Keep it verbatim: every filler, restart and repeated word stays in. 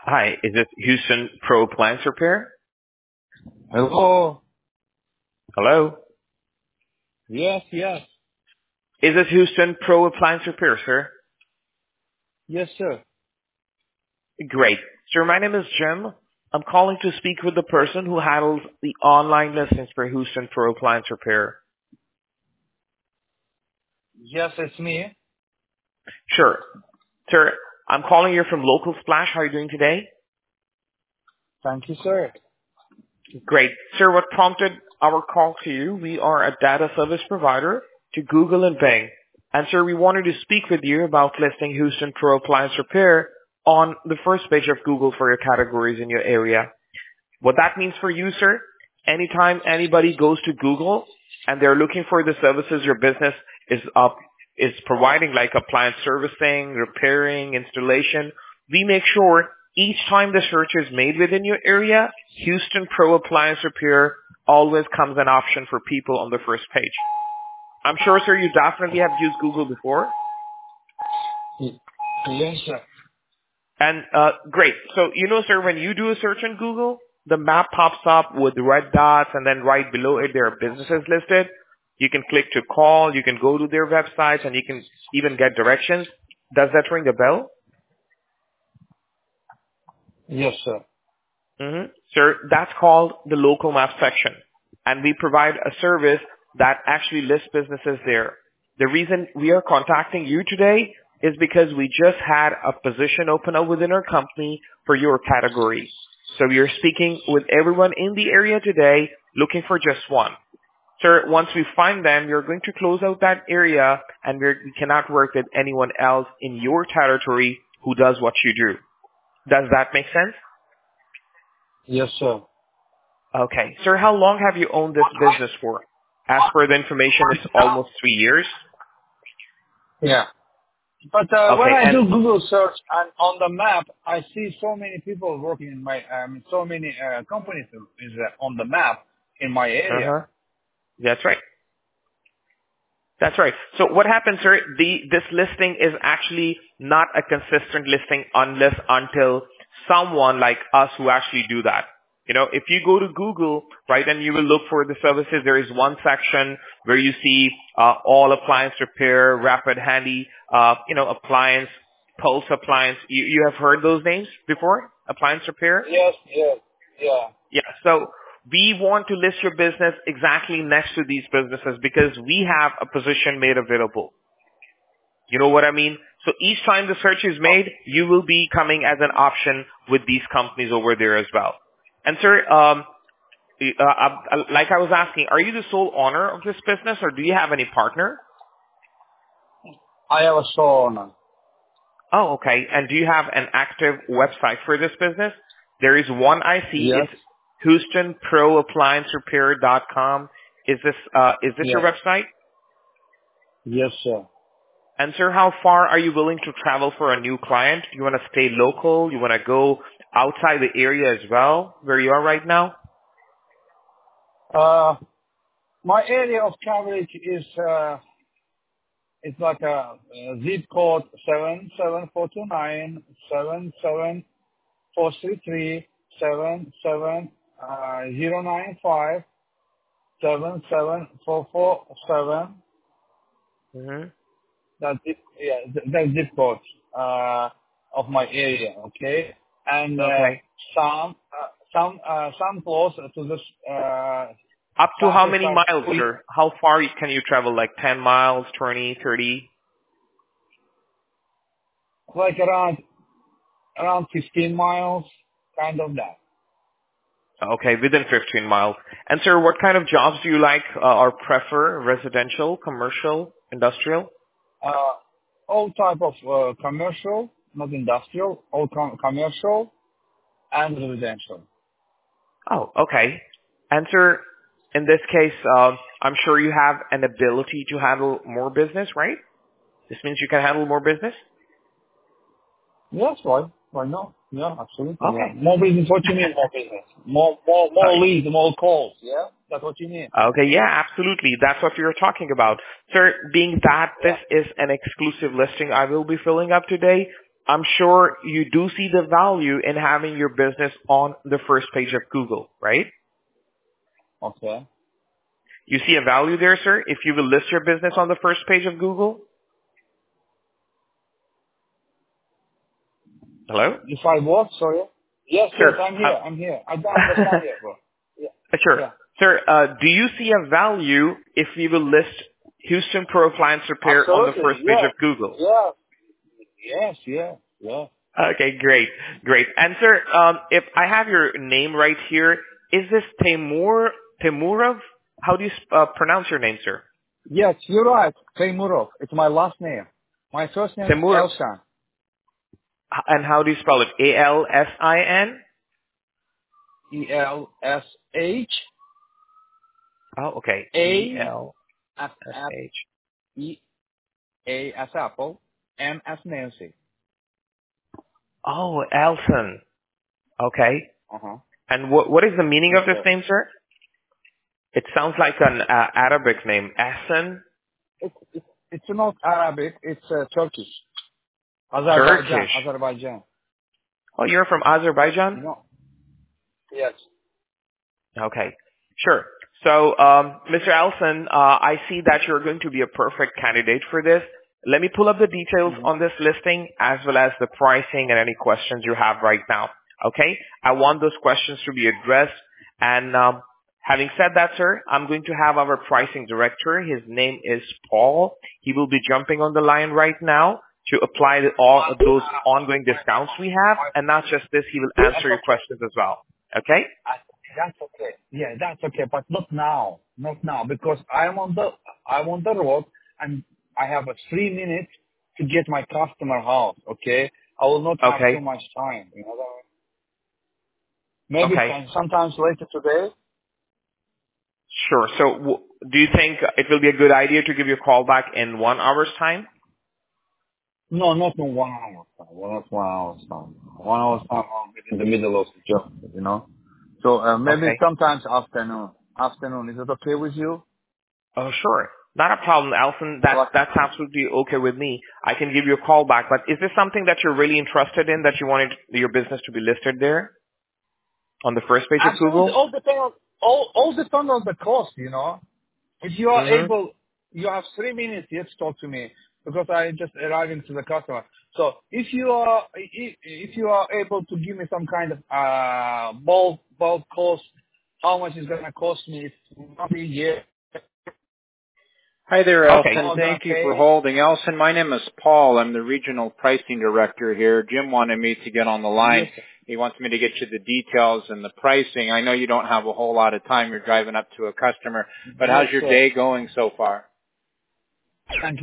Hi, is this Houston Pro Appliance Repair? Hello. Hello? Yes, yes. Is this Houston Pro Appliance Repair, sir? Yes, sir. Great. Sir, my name is Jim. I'm calling to speak with the person who handles the online listings for Houston Pro Appliance Repair. Yes, it's me. Sure. Sir, I'm calling you from Local Splash. How are you doing today? Thank you, sir. Great. Sir, what prompted our call to you? We are a data service provider to Google and Bing. And sir, we wanted to speak with you about listing Houston Pro Appliance Repair on the first page of Google for your categories in your area. What that means for you, sir, anytime anybody goes to Google and they're looking for the services your business is up, is providing, like appliance servicing, repairing, installation, we make sure each time the search is made within your area, Houston Pro Appliance Repair always comes an option for people on the first page. I'm sure, sir, you definitely have used Google before. Y- Yes, sir. And uh, great. So, you know, sir, when you do a search on Google, the map pops up with red dots, and then right below it, there are businesses listed. You can click to call. You can go to their websites, and you can even get directions. Does that ring a bell? Yes, sir. Mm-hmm. Sir, that's called the local map section. And we provide a service that actually lists businesses there. The reason we are contacting you today is because we just had a position open up within our company for your category. So we are speaking with everyone in the area today looking for just one. Sir, once we find them, you're going to close out that area, and we're, we cannot work with anyone else in your territory who does what you do. Does that make sense? Yes, sir. Okay. Sir, how long have you owned this business for? As per the information, it's almost three years. Yeah. But uh, when Okay. I And do Google search and on the map, I see so many people working in my, um, so many uh, companies is uh, on the map in my area. uh-huh. That's right. That's right. So what happens, sir, the, this listing is actually not a consistent listing unless until someone like us who actually do that. You know, if you go to Google, right, and you will look for the services, there is one section where you see uh, all appliance repair, rapid handy, uh, you know, appliance, pulse appliance. You, you have heard those names before? Appliance repair? Yes, yes, yeah. Yeah. So we want to list your business exactly next to these businesses because we have a position made available. You know what I mean? So each time the search is made, you will be coming as an option with these companies over there as well. And sir, um, uh, uh, like I was asking, are you the sole owner of this business, or do you have any partner? I have a store owner. Oh, okay. And do you have an active website for this business? There is one I see. Yes. It's Houston Pro Appliance Repair dot com. Is this uh, is this your Yes. website? Yes, sir. And sir, how far are you willing to travel for a new client? You want to stay local? You want to go outside the area as well, where you are right now? Uh, my area of coverage is uh, it's like a, a zip code seven seven four two nine seven seven four three three seven seven uh zero nine five seven seven four four seven. Mm-hmm. That's zip, yeah, th- that's zip code uh of my area. Okay, and uh, Okay. some uh, some uh, some close to this uh Up to some how is many like miles, we sir? How far can you travel? Like ten miles, twenty, thirty? like around around fifteen miles, kind of that. Okay, within fifteen miles. And sir, what kind of jobs do you like uh, or prefer? Residential, commercial, industrial? Uh, all type of uh, commercial, not industrial, all com- commercial and residential. Oh, okay. And sir, in this case, uh, I'm sure you have an ability to handle more business, right? This means you can handle more business? Yes, why? Why not? Yeah, absolutely. Yeah. Okay. More business. What you mean more business? More, more, Uh, more leads, more calls. Yeah, that's what you mean. Okay, yeah, absolutely. That's what we were talking about. Sir, being that this Yeah. is an exclusive listing I will be filling up today, I'm sure you do see the value in having your business on the first page of Google, right? Okay. You see a value there, sir, if you will list your business on the first page of Google? Hello? If I what? Sorry. Yes, yes, Sir, I'm here. uh, I'm here. I don't understand yet, bro. Yeah. sure. Yeah. Sir, uh, do you see a value if you will list Houston Pro Appliance Repair on the Absolutely. first page Yeah. of Google? Yeah. Yes. Yeah. Yeah. Okay, great, great. And sir, um, if I have your name right here, is this Timur Timurov? How do you uh, pronounce your name, sir? Yes, you're right. Teymurov. It's my last name. My first name is Timur, Elsan. and how do you spell it? A L S I N? E L S H Oh, okay. E A L F S F H. E A as Apple, M as Nancy. Oh, Elson. Okay. Uh huh. And what what is the meaning Yes, of this sir. name, sir? It sounds like an uh, Arabic name. Essen? It's it's it's not Arabic. It's uh, Turkish. Azerbaijan. Turkish. Azerbaijan. Oh, you're from Azerbaijan? You know. Yes. Okay. Sure. So, um, Mister Elson, uh, I see that you're going to be a perfect candidate for this. Let me pull up the details Mm-hmm. on this listing as well as the pricing and any questions you have right now. Okay? I want those questions to be addressed. And um, having said that, sir, I'm going to have our pricing director. His name is Paul. He will be jumping on the line right now to apply the, all of those ongoing discounts we have. And not just this, he will That's answer your okay. questions as well. Okay? I, that's okay. Yeah, that's okay, but not now. Not now because I'm on the I'm on the road and I have a three minutes to get my customer house. Okay, I will not have too Okay. much time. You know that? Maybe Okay. some, sometimes later today. Sure. So w- do you think it will be a good idea to give you a call back in one hour's time? No, not in one hour time. Well, not one hour time. One hour time, I'll be in the middle of the job. You know. So uh, maybe Okay. sometimes afternoon. Afternoon. Is it okay with you? Oh, sure. Not a problem, Alison. That's, Like, that's absolutely okay with me. I can give you a call back. But is this something that you're really interested in, that you wanted your business to be listed there on the first page of absolutely. Google? All depend on all all depend on the cost. You know. If you are Mm-hmm. able, you have three minutes yet to talk to me because I just arriving to the customer. So if you are if, if you are able to give me some kind of uh bulk bulk cost, how much is gonna cost me? It's maybe yeah. Hi there, Okay. Elson. I'm gonna Thank you for pay. holding. Elson, my name is Paul. I'm the regional pricing director here. Jim wanted me to get on the line. Yes, sir. He wants me to get you the details and the pricing. I know you don't have a whole lot of time. You're driving up to a customer, but Yes, how's your sir. day going so far? Thank